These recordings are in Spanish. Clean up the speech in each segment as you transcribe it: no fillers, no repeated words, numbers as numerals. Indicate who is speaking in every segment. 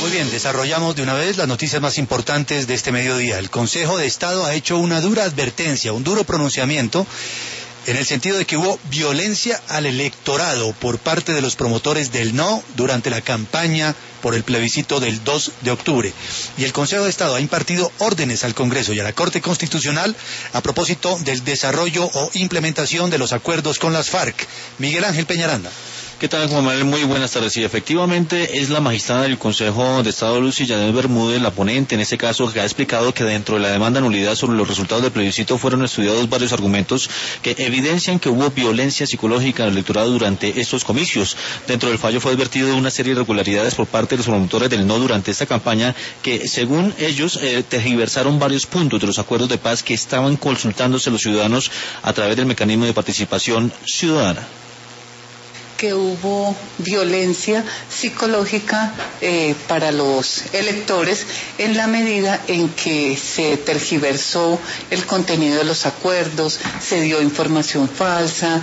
Speaker 1: Muy bien, desarrollamos de una vez las noticias más importantes de este mediodía. El Consejo de Estado ha hecho una dura advertencia, un duro pronunciamiento, en el sentido de que hubo violencia al electorado por parte de los promotores del no durante la campaña por el plebiscito del 2 de octubre. Y el Consejo de Estado ha impartido órdenes al Congreso y a la Corte Constitucional a propósito del desarrollo o implementación de los acuerdos con las FARC. Miguel Ángel Peñaranda.
Speaker 2: ¿Qué tal, Juan Manuel? Muy buenas tardes. Sí, efectivamente es la magistrada del Consejo de Estado, Lucy Janet Bermúdez, la ponente en este caso, que ha explicado que dentro de la demanda de nulidad sobre los resultados del plebiscito fueron estudiados varios argumentos que evidencian que hubo violencia psicológica en el electorado durante estos comicios. Dentro del fallo fue advertido una serie de irregularidades por parte de los promotores del no durante esta campaña que, según ellos, tergiversaron varios puntos de los acuerdos de paz que estaban consultándose los ciudadanos a través del mecanismo de participación ciudadana.
Speaker 3: Que hubo violencia psicológica para los electores en la medida en que se tergiversó el contenido de los acuerdos, se dio información falsa,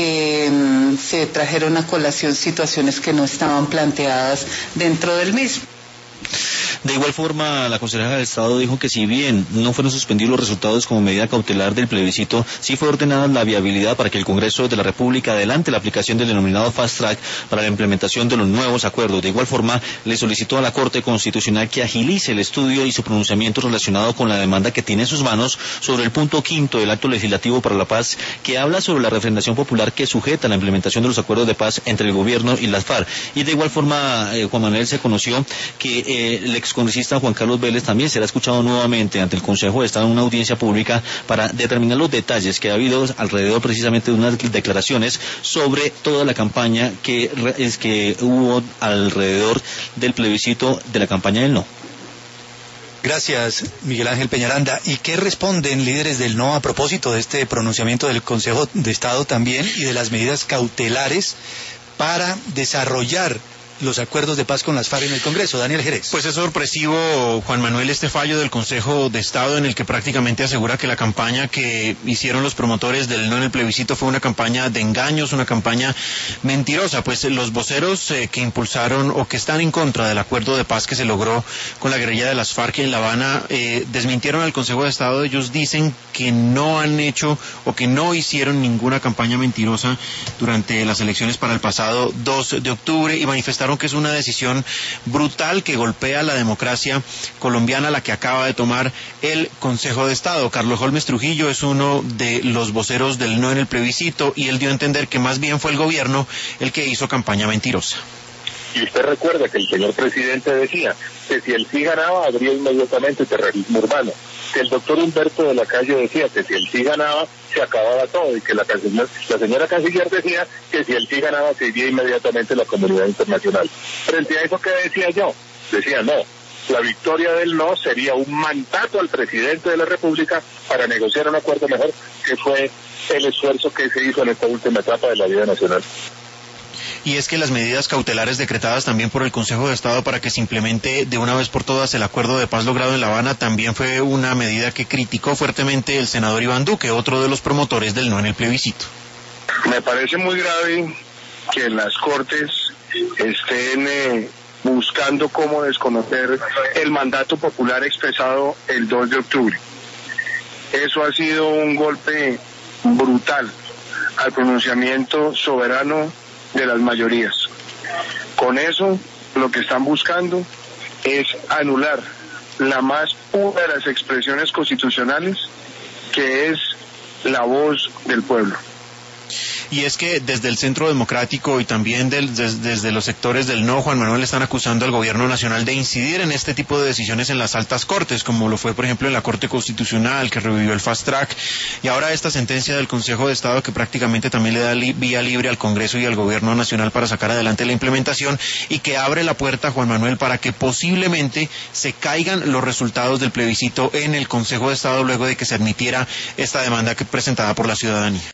Speaker 3: se trajeron a colación situaciones que no estaban planteadas dentro del mismo.
Speaker 2: De igual forma, la consejera del Estado dijo que si bien no fueron suspendidos los resultados como medida cautelar del plebiscito, sí fue ordenada la viabilidad para que el Congreso de la República adelante la aplicación del denominado Fast Track para la implementación de los nuevos acuerdos. De igual forma, le solicitó a la Corte Constitucional que agilice el estudio y su pronunciamiento relacionado con la demanda que tiene en sus manos sobre el punto 5 del Acto Legislativo para la Paz, que habla sobre la refrendación popular que sujeta la implementación de los acuerdos de paz entre el gobierno y las FARC. Y de igual forma, Juan Manuel, se conoció que el excongresista Juan Carlos Vélez también será escuchado nuevamente ante el Consejo de Estado en una audiencia pública para determinar los detalles que ha habido alrededor precisamente de unas declaraciones sobre toda la campaña que hubo alrededor del plebiscito de la campaña del no.
Speaker 1: Gracias, Miguel Ángel Peñaranda. ¿Y qué responden líderes del no a propósito de este pronunciamiento del Consejo de Estado también y de las medidas cautelares para desarrollar los acuerdos de paz con las FARC en el Congreso? Daniel Jerez.
Speaker 4: Pues es sorpresivo, Juan Manuel, este fallo del Consejo de Estado en el que prácticamente asegura que la campaña que hicieron los promotores del no en el plebiscito fue una campaña de engaños, una campaña mentirosa. Pues los voceros que impulsaron o que están en contra del acuerdo de paz que se logró con la guerrilla de las FARC en La Habana desmintieron al Consejo de Estado. Ellos dicen que no han hecho o que no hicieron ninguna campaña mentirosa durante las elecciones para el pasado 2 de octubre y manifestaron que es una decisión brutal que golpea la democracia colombiana, la que acaba de tomar el Consejo de Estado. Carlos Holmes Trujillo es uno de los voceros del no en el plebiscito y él dio a entender que más bien fue el gobierno el que hizo campaña mentirosa.
Speaker 5: Y usted recuerda que el señor presidente decía que si el sí ganaba habría inmediatamente terrorismo urbano, que el doctor Humberto de la Calle decía que si el sí ganaba se acababa todo y que la señora canciller decía que si el sí ganaba se iría inmediatamente la comunidad internacional. Frente a eso, ¿qué decía yo? Decía no, la victoria del no sería un mandato al presidente de la República para negociar un acuerdo mejor, que fue el esfuerzo que se hizo en esta última etapa de la vida nacional.
Speaker 4: Y es que las medidas cautelares decretadas también por el Consejo de Estado para que se implemente de una vez por todas el acuerdo de paz logrado en La Habana también fue una medida que criticó fuertemente el senador Iván Duque, otro de los promotores del no en el plebiscito.
Speaker 5: Me parece muy grave que en las Cortes estén buscando cómo desconocer el mandato popular expresado el 2 de octubre. Eso ha sido un golpe brutal al pronunciamiento soberano de las mayorías. Con eso, lo que están buscando es anular la más pura de las expresiones constitucionales, que es la voz del pueblo.
Speaker 4: Y es que desde el Centro Democrático y también desde los sectores del no, Juan Manuel, están acusando al gobierno nacional de incidir en este tipo de decisiones en las altas cortes, como lo fue por ejemplo en la Corte Constitucional, que revivió el Fast Track, y ahora esta sentencia del Consejo de Estado que prácticamente también le da vía libre al Congreso y al gobierno nacional para sacar adelante la implementación y que abre la puerta, Juan Manuel, para que posiblemente se caigan los resultados del plebiscito en el Consejo de Estado luego de que se admitiera esta demanda presentada por la ciudadanía.